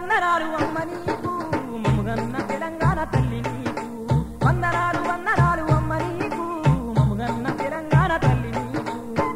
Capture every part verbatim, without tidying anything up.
వందనాలు అమ్మ నీకు మముగన్న తెలంగాణ తల్లి నీకు వందనాలు వందనాలు అమ్మ నీకు మముగన్న తెలంగాణ తల్లి నీకు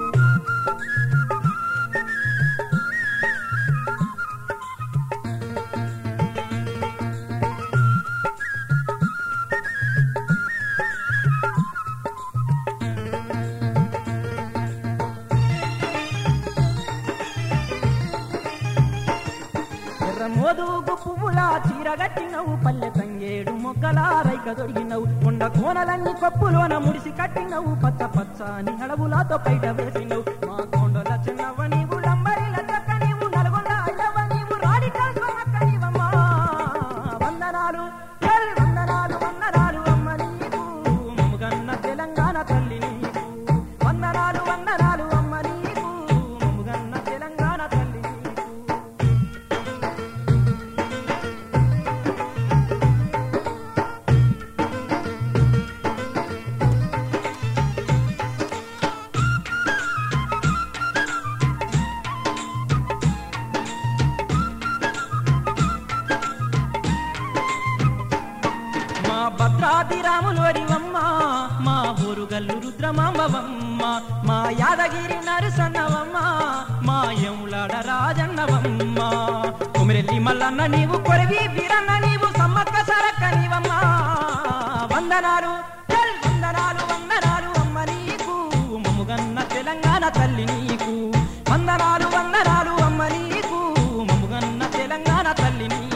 మోదుగు పువ్వులా చీరగట్టినవు పల్లె తంగేడు మొక్కలా రైక దొరిగినవు కొండ కోనలన్నీ కొప్పులోన ముడిసి కట్టినవు పచ్చ పచ్చని అడవులతో బయట వేసినవు మా కొండల చిన్నవ నీవు లంబరిల చక్క నీవు నల్గొండ అయ్యవ నీవు రాడికల్ సోమక్క నీవమ్మా వందనాలు వందనాలు వందనాలు అమ్మ నీకు మముగన్న తెలంగాణ తల్లి నీకు వందనాలు వందనాలు అమ్మ నీకు మముగన్న తెలంగాణ తల్లి నీకు భద్రాది రాములోరివమ్మ మా ఊరుగల్లు రుద్రమాంబవమ్మ మా యాదగిరి నరసన్నవమ్మ మా యములాడ రాజన్నవమ్మ కుమిరెల్లి మల్లన్న నీవు కొరవి వీరన్న నీవు సమ్మక్క సరక్క నీవమ్మ వందనాలు వందనాలు వందనాలు అమ్మ నీకు మముగన్న తెలంగాణ తల్లి నీకు వందనాలు వందనాలు అమ్మ నీకు మముగన్న తెలంగాణ తల్లి నీకు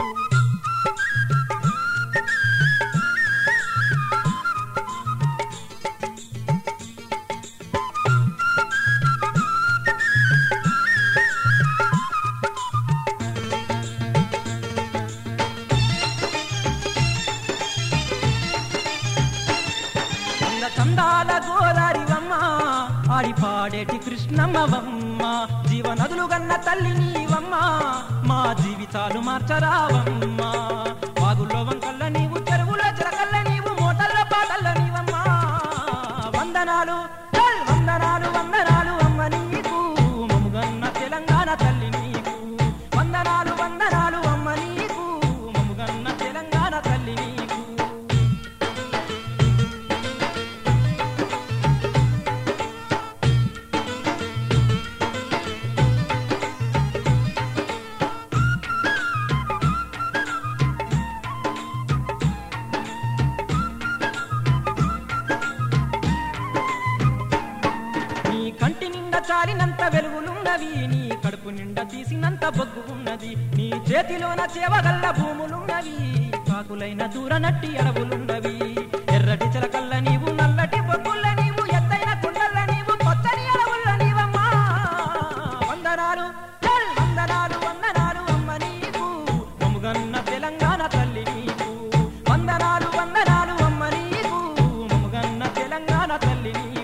చందాల గోదారివమ్మ ఆడి పాడేటి కృష్ణమ్మవమ్మ జీవనదులు గన్న తల్లి నీవమ్మ మా జీవితాలు మార్చరావమ్మ వాగుల్లో వంకల్ల నీవు చెరువుల చిలకల్ల నీవు మోటల్ల పాటల్ల నీవమ్మ వందనాలు వందనాలు వందనాలు అమ్మ నీకు మముగన్న తెలంగాణ తల్లి నీకు వందనాలు వందనాలు అమ్మ నీకు మముగన్న తెలంగాణ తల్లి నీకు కంటి నిండా చాలినంత వెలుగులున్నవి నీ కడుపు నిండా తీసినంత బొగ్గు ఉన్నది నీ చేతిలోన చేవగల్ల భూములున్నవి కాకులైన దూర నట్టి అడవులున్నవి ఎర్రటి చిలకల్ల నీవు నల్లటి బొగ్గుల్ల నీవు ఎత్తైన కుండల్ల నీవు పచ్చని అడవుల్ల నీవమ్మా వందనాలు వందనాలు వందనాలు అమ్మ నీకు మముగన్న తెలంగాణ తల్లి నీకు వందనాలు వందనాలు అమ్మ నీకు మముగన్న తెలంగాణ తల్లి నీకు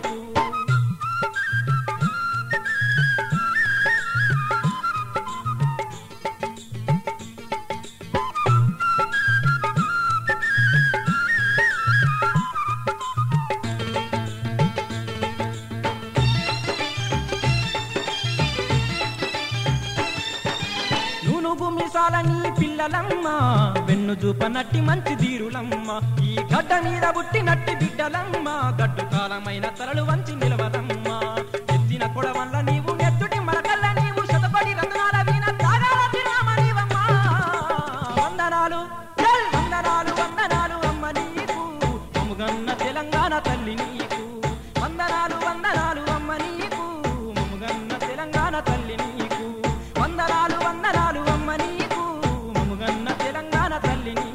మిసాలని పిల్లలమ్మ వెన్ను చూపనట్టి మంచి తీరులమ్మ ఈ గడ్డ మీద పుట్టినట్టి బిడ్డలమ్మ గడ్డు కాలమైన తలలు వంచి నిలవదమ్మ ఎత్తిన కొడవల్ల నీవు నెత్తుటి మరకల్ల నీవు శతపడి రంగునాల వీణ తాగాల తిరామ నీవమ్మ వందనాలు వందనాలు వందనాలు అమ్మ నీకు మముగన్న తెలంగాణ తల్లి నీకు వందనాలు వందనాలు అమ్మ నీకు మముగన్న తెలంగాణ తల్లి నీకు వందనాలు వందనాలు అమ్మ నీకు మముగన్న తెలంగాణ తల్లి నీకు